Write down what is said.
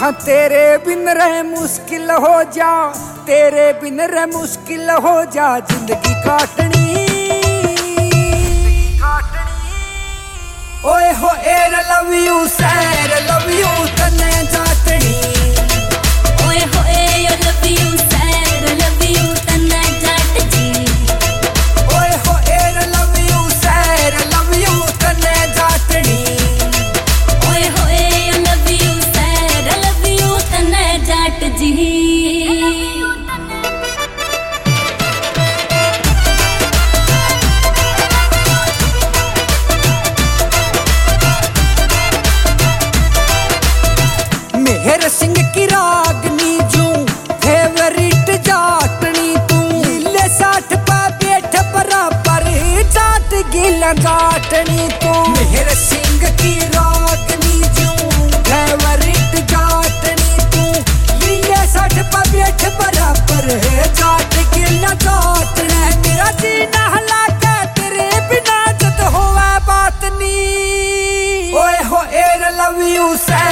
हाँ तेरे बिन रहे मुश्किल हो जा, तेरे बिन रहे मुश्किल हो जा जिंदगी काटनी। ओए हो एर लव यू सैर लव यू तने जाटनी। ओए हो ए लव यू सैर लव यू तने जाट जी। ओए हो एर लव यू सैर लव यू तने जाटनी। ओए हो ए लव यू सैर लव यू तने जाट जी। मेहर सिंह की रागनी जू फेवरिट जाटनी तू। लीले 60 पा बैठ बराबर जाट गिला जाटनी तू। मेहर सिंह की रागनी जू फेवरिट जाटनी तू। लीले 60 पा बैठ बराबर जाट गिला जाटना। मेरा जीना हलाका तेरे बिना जद होवे बात नी। ओए हो एर लव यू सैर